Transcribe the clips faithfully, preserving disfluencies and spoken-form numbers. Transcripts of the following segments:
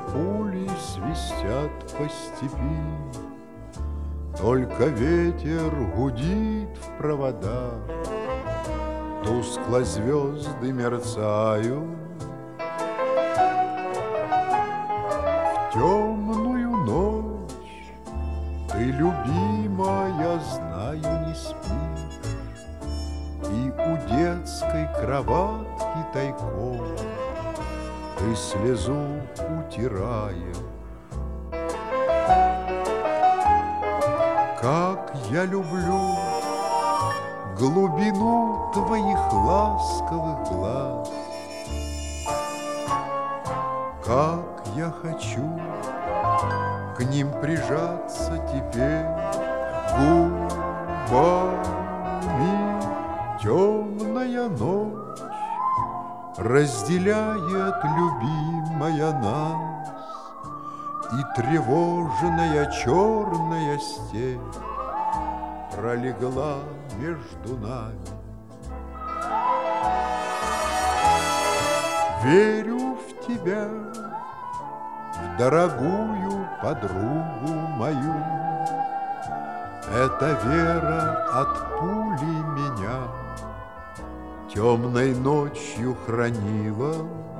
пули свистят по степи, только ветер гудит в проводах, тускло звезды мерцают. В темную ночь ты, любимая, знаю, не спишь, и у детской кроватки тайком ты слезу утираешь. Как я люблю глубину твоих ласковых глаз, как я хочу к ним прижаться теперь губами. Темная ночь разделяет, любимая, нас, и тревожная черная степь пролегла между нами. Верю в тебя, в дорогую подругу мою. Эта вера от пули меня темной ночью хранила.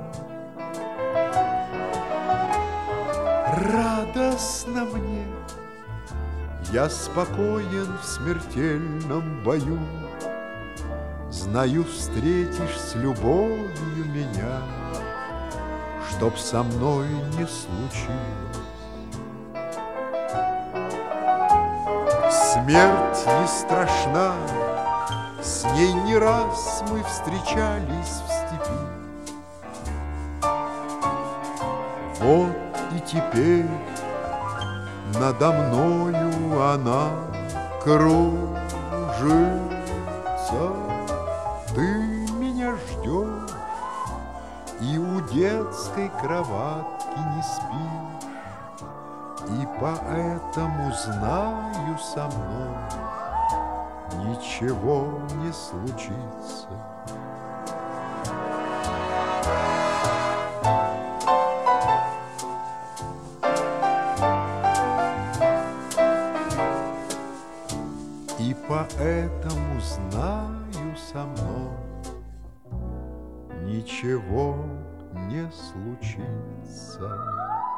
Радостно мне, я спокоен в смертельном бою. Знаю, встретишь с любовью меня, чтоб со мной не случилось. Смерть не страшна, с ней не раз мы встречались в степи. Вот и теперь надо мною она кружится. Ты меня ждешь и у детской кроватки не спишь, и поэтому знаю, со мной ничего не случится. И поэтому знаю, со мной ничего не случится.